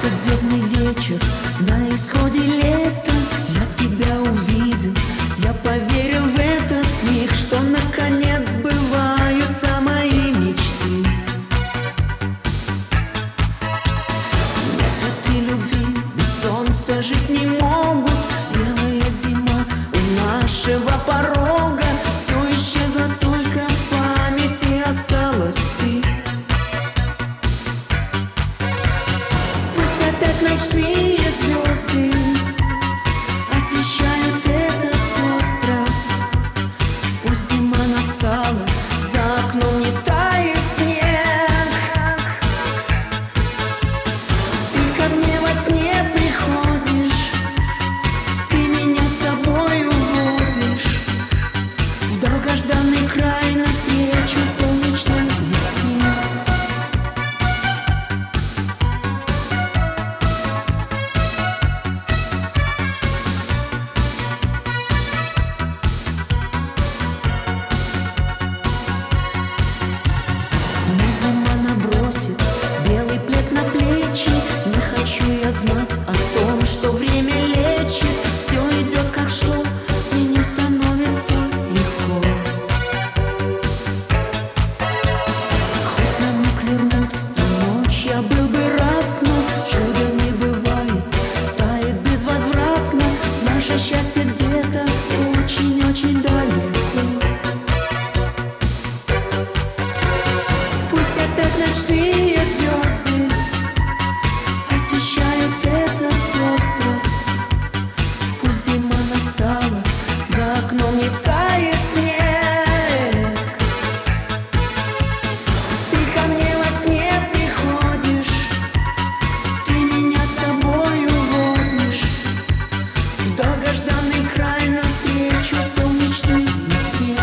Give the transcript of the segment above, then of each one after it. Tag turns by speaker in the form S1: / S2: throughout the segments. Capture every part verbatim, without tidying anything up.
S1: Этот звездный вечер на исходе лета, я тебя увидел, я поверил в этот миг, что наконец сбываются мои мечты. Но цветы любви без солнца жить не могут, белая зима у нашего порога, все исчезло, только в памяти осталась ты. Ночные звезды освещают этот остров. Пусть зима настала, за окном не тает снег. Ты ко мне во сне приходишь, ты меня с собой уводишь в долгожданный край, навстречу солнечной весне. Зима набросит белый плед на плечи. Не хочу я знать о том, что время лечит. Все идет как шло, и не становится легко. Хоть на миг вернуться ту ночь я был бы рад, но чуда не бывает, тает безвозвратно. Наше счастье где-то очень-очень далеко. Ночные звезды освещают этот остров. Пусть зима настала, за окном не тает снег. Ты ко мне во сне приходишь, ты меня с собой уводишь в долгожданный край, навстречу солнечной весне.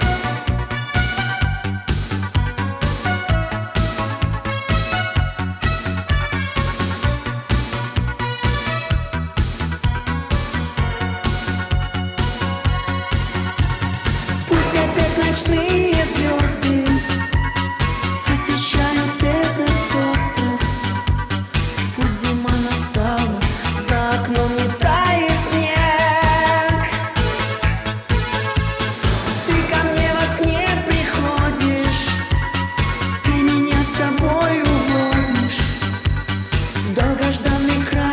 S1: Ночные звезды освещают этот остров. Пусть зима настала, за окном не тает снег. Ты ко мне во сне приходишь, ты меня с собой уводишь в долгожданный край.